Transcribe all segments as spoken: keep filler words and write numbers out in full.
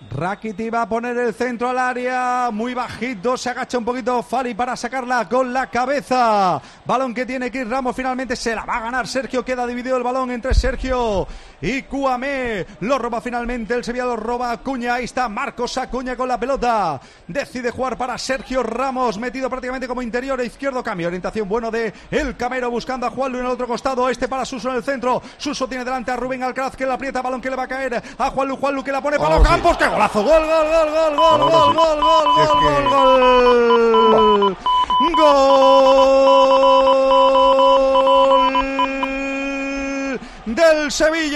Rakitic va a poner el centro al área, muy bajito, se agacha un poquito Fali para sacarla con la cabeza. Balón que tiene que ir Ramos, finalmente se la va a ganar Sergio, queda dividido el balón entre Sergio y Kouamé. Lo roba finalmente el Sevilla, lo roba Acuña, ahí está Marcos Acuña con la pelota. Decide jugar para Sergio Ramos, metido prácticamente como interior e izquierdo, cambio, orientación bueno de el Camero buscando a Juanlu en el otro costado, este para Suso en el centro. Suso tiene delante a Rubén Alcaraz que la aprieta, balón que le va a caer a Juanlu, Juanlu que la pone para los Campos, que golazo, gol, gol, gol, gol, gol, gol, gol, gol, gol, gol, gol del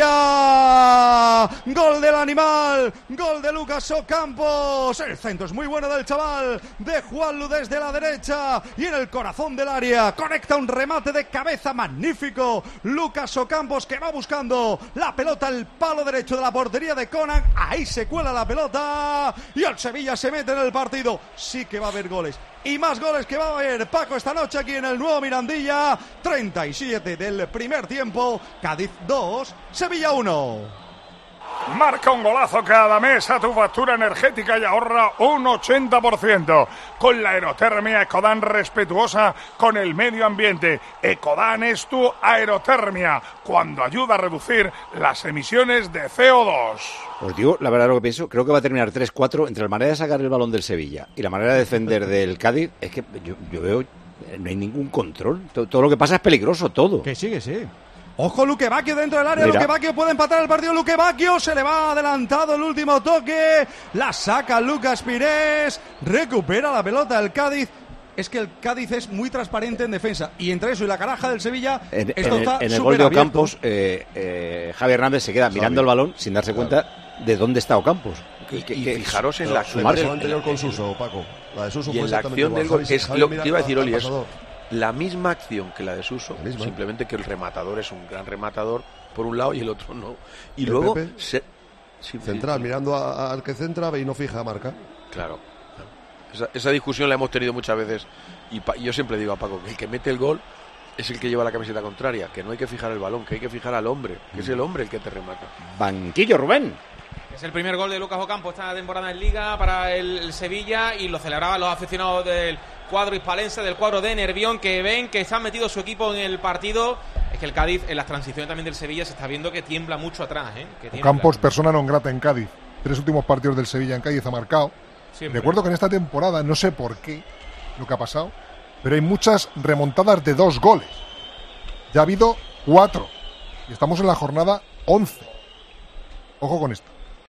Sevilla, gol del animal, gol de Lucas Ocampos. El centro es muy bueno del chaval, de Juanlu desde la derecha y en el corazón del área conecta un remate de cabeza magnífico. Lucas Ocampos que va buscando la pelota al palo derecho de la portería de Conan, ahí se cuela la pelota y el Sevilla se mete en el partido. Sí que va a haber goles y más goles que va a haber, Paco, esta noche aquí en el nuevo Mirandilla. Treinta y siete del primer tiempo, Cádiz dos, Sevilla uno. Marca un golazo cada mes a tu factura energética y ahorra un ochenta por ciento. Con la aerotermia Ecodan, respetuosa con el medio ambiente. Ecodan es tu aerotermia, cuando ayuda a reducir las emisiones de C O dos. Os digo la verdad lo que pienso, creo que va a terminar tres cuatro. Entre la manera de sacar el balón del Sevilla y la manera de defender del Cádiz, es que yo, yo veo, no hay ningún control. Todo, todo lo que pasa es peligroso, todo. Que sí, que sí. Ojo, Luque Bacchio dentro del área. Mira. Luque Bacchio puede empatar el partido. Luque Bacchio se le va adelantado el último toque. La saca Lucas Pires. Recupera la pelota el Cádiz. Es que el Cádiz es muy transparente en defensa. Y entre eso y la caraja del Sevilla, en, esto en está el, en el gol de abierto. Ocampos, eh, eh, Javi Hernández se queda Javi. mirando el balón sin darse claro. cuenta de dónde está Ocampos. Y, que, y que, fijaros que, en la acción del anterior con Suso, Paco. La de Suso y fue en la acción del gol. Es lo que iba a decir Oli, es la misma acción que la de Suso, simplemente que el rematador es un gran rematador por un lado y el otro no. Y el luego Pepe, se, sí, central, sí, mirando a, al que centra y no fija marca. Claro. Esa, esa discusión la hemos tenido muchas veces y pa, yo siempre digo a Paco que el que mete el gol es el que lleva la camiseta contraria, que no hay que fijar el balón, que hay que fijar al hombre, que es el hombre el que te remata. Banquillo, Rubén. Es el primer gol de Lucas Ocampos esta temporada en Liga para el, el Sevilla y lo celebraban los aficionados del cuadro hispalense, del cuadro de Nervión, que ven que se han metido su equipo en el partido. Es que el Cádiz, en las transiciones también del Sevilla, se está viendo que tiembla mucho atrás, ¿eh? Que Ocampos, persona non grata en Cádiz. Tres últimos partidos del Sevilla en Cádiz ha marcado. Siempre. Recuerdo que en esta temporada, no sé por qué lo que ha pasado, pero hay muchas remontadas de dos goles. Ya ha habido cuatro y estamos en la jornada once. Ojo con esto.